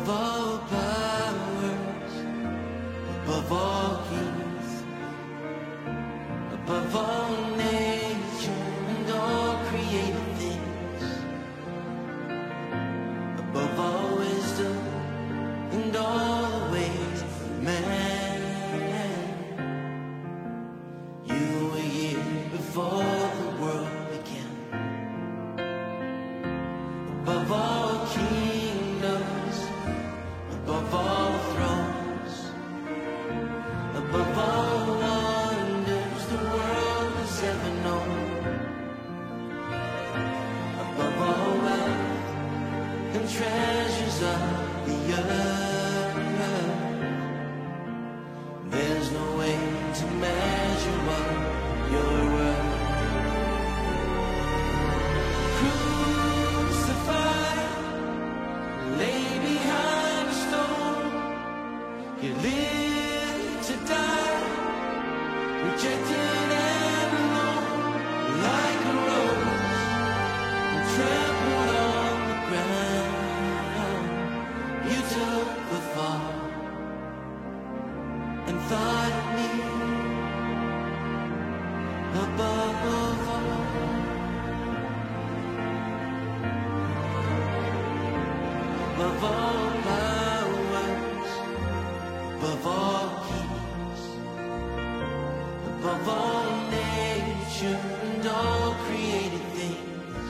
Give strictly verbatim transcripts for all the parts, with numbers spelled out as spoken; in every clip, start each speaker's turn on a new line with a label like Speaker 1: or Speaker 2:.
Speaker 1: above all powers, above all kings, above all nature and all created things, above all wisdom and all the ways of man. You were here before the world began. Above all kingdoms, above all thrones, above all wonders the world has ever known, above all wealth and treasures of the earth. There's no way to measure what you're worth. You live to die, rejected and alone, like a rose, and trampled on the ground. You took the fall and thought of me above all. Above all powers, above all kings, above all nature and all created things,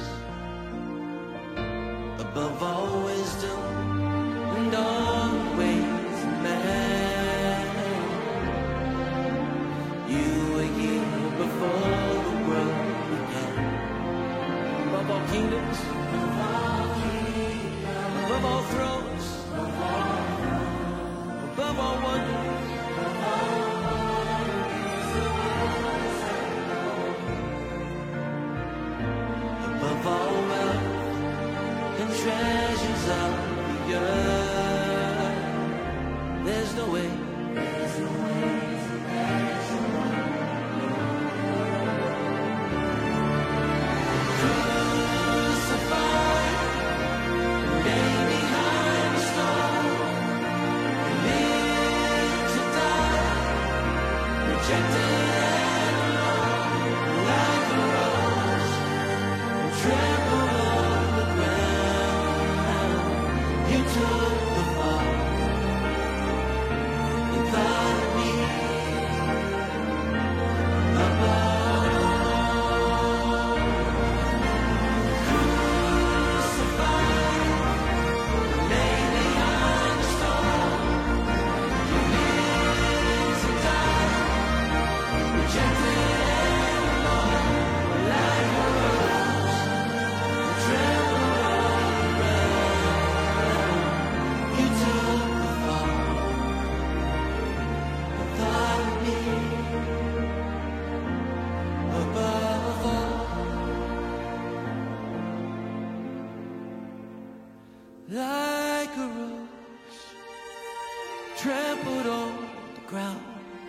Speaker 1: above all wisdom and all the ways of man. You were here before the world began. Above all kingdoms, above all, kingdoms, above all thrones, above all above all wonders, above all wealth and treasures of the earth. There's no way, there's no way to measure what crucified, lay behind the stone. Rejected and alone, like a rose, and trampled on the ground. You took the fall and thought of me above all. Crucified, lay behind the stone. You lived to die, rejected and alone, like a rose, and trampled on the ground. You took the fall and thought of me above all. Like a rose, trampled on the ground.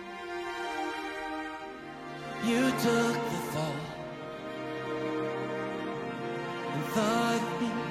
Speaker 1: You took the fall and thought of me